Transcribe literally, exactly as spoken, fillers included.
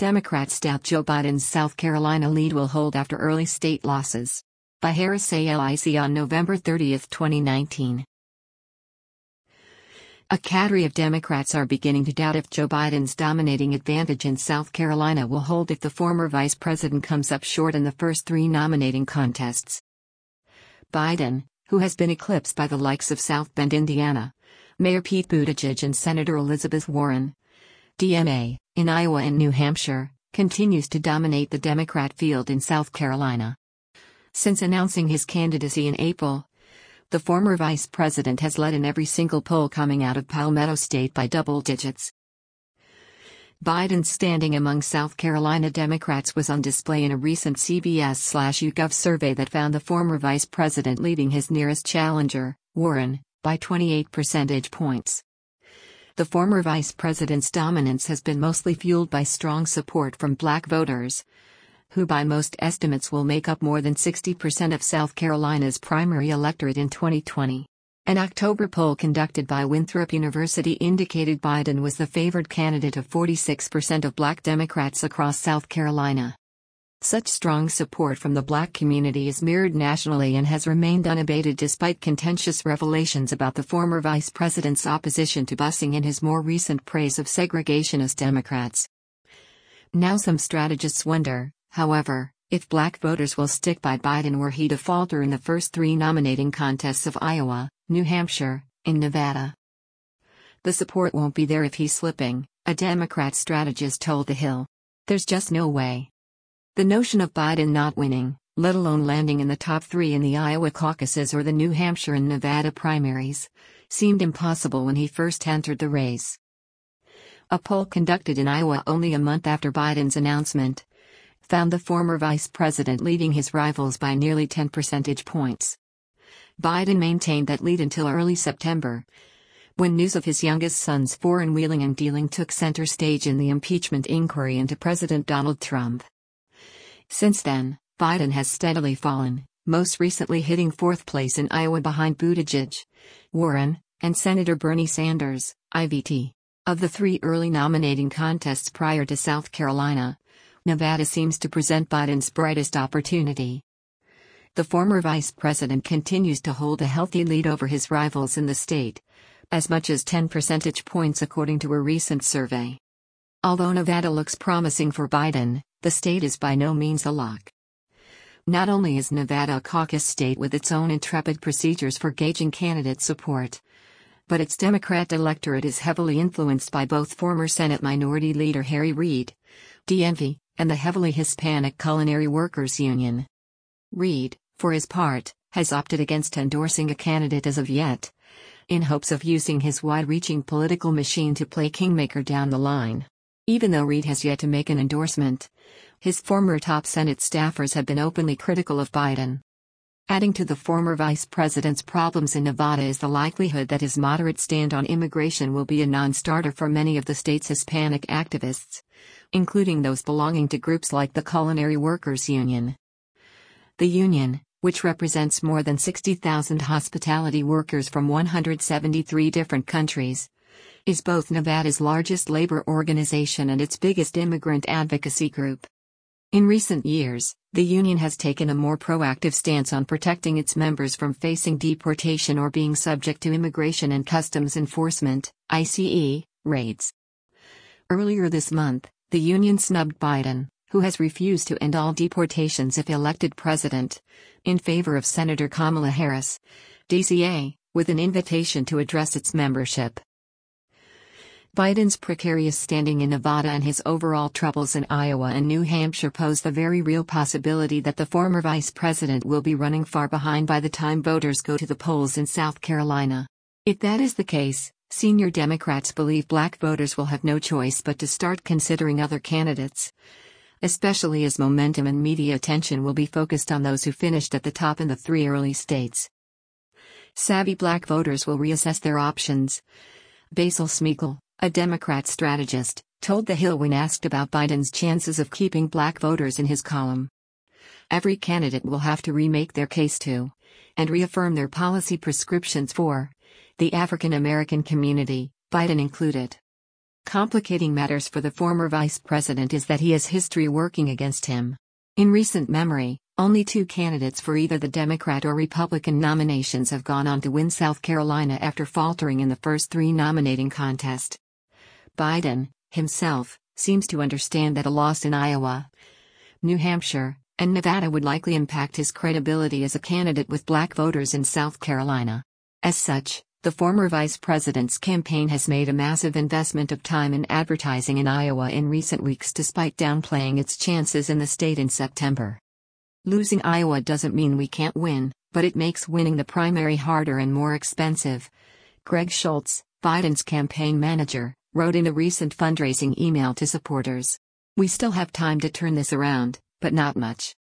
Democrats doubt Joe Biden's South Carolina lead will hold after early state losses. By Harris A L I C on November thirtieth, twenty nineteen. A cadre of Democrats are beginning to doubt if Joe Biden's dominating advantage in South Carolina will hold if the former vice president comes up short in the first three nominating contests. Biden, who has been eclipsed by the likes of South Bend, Indiana, Mayor Pete Buttigieg and Senator Elizabeth Warren, D M A, in Iowa and New Hampshire, continues to dominate the Democrat field in South Carolina. Since announcing his candidacy in April, the former vice president has led in every single poll coming out of Palmetto State by double digits. Biden's standing among South Carolina Democrats was on display in a recent C B S/YouGov survey that found the former vice president leading his nearest challenger, Warren, by twenty-eight percentage points. The former vice president's dominance has been mostly fueled by strong support from black voters, who by most estimates will make up more than sixty percent of South Carolina's primary electorate in twenty twenty. An October poll conducted by Winthrop University indicated Biden was the favored candidate of forty-six percent of black Democrats across South Carolina. Such strong support from the black community is mirrored nationally and has remained unabated despite contentious revelations about the former vice president's opposition to busing and his more recent praise of segregationist Democrats. Now some strategists wonder, however, if black voters will stick by Biden were he to falter in the first three nominating contests of Iowa, New Hampshire, and Nevada. The support won't be there if he's slipping, a Democrat strategist told The Hill. There's just no way. The notion of Biden not winning, let alone landing in the top three in the Iowa caucuses or the New Hampshire and Nevada primaries, seemed impossible when he first entered the race. A poll conducted in Iowa only a month after Biden's announcement found the former vice president leading his rivals by nearly ten percentage points. Biden maintained that lead until early September, when news of his youngest son's foreign wheeling and dealing took center stage in the impeachment inquiry into President Donald Trump. Since then, Biden has steadily fallen, most recently hitting fourth place in Iowa behind Buttigieg, Warren, and Senator Bernie Sanders, I V T. Of the three early nominating contests prior to South Carolina, Nevada seems to present Biden's brightest opportunity. The former vice president continues to hold a healthy lead over his rivals in the state, as much as ten percentage points according to a recent survey. Although Nevada looks promising for Biden, the state is by no means a lock. Not only is Nevada a caucus state with its own intrepid procedures for gauging candidate support, but its Democrat electorate is heavily influenced by both former Senate Minority Leader Harry Reid, D M V, and the heavily Hispanic Culinary Workers Union. Reid, for his part, has opted against endorsing a candidate as of yet, in hopes of using his wide-reaching political machine to play kingmaker down the line. Even though Reid has yet to make an endorsement, his former top Senate staffers have been openly critical of Biden. Adding to the former vice president's problems in Nevada is the likelihood that his moderate stand on immigration will be a non-starter for many of the state's Hispanic activists, including those belonging to groups like the Culinary Workers Union. The union, which represents more than sixty thousand hospitality workers from one hundred seventy-three different countries, is both Nevada's largest labor organization and its biggest immigrant advocacy group. In recent years, the union has taken a more proactive stance on protecting its members from facing deportation or being subject to Immigration and Customs Enforcement, I C E, raids. Earlier this month, the union snubbed Biden, who has refused to end all deportations if elected president, in favor of Senator Kamala Harris, D C A, with an invitation to address its membership. Biden's precarious standing in Nevada and his overall troubles in Iowa and New Hampshire pose the very real possibility that the former vice president will be running far behind by the time voters go to the polls in South Carolina. If that is the case, senior Democrats believe black voters will have no choice but to start considering other candidates, especially as momentum and media attention will be focused on those who finished at the top in the three early states. Savvy black voters will reassess their options. Basil Smigel, a Democrat strategist, told The Hill when asked about Biden's chances of keeping black voters in his column. Every candidate will have to remake their case to, and reaffirm their policy prescriptions for, the African American community, Biden included. Complicating matters for the former vice president is that he has history working against him. In recent memory, only two candidates for either the Democrat or Republican nominations have gone on to win South Carolina after faltering in the first three nominating contests. Biden, himself, seems to understand that a loss in Iowa, New Hampshire, and Nevada would likely impact his credibility as a candidate with black voters in South Carolina. As such, the former vice president's campaign has made a massive investment of time in advertising in Iowa in recent weeks despite downplaying its chances in the state in September. Losing Iowa doesn't mean we can't win, but it makes winning the primary harder and more expensive. Greg Schultz, Biden's campaign manager, wrote in a recent fundraising email to supporters. We still have time to turn this around, but not much.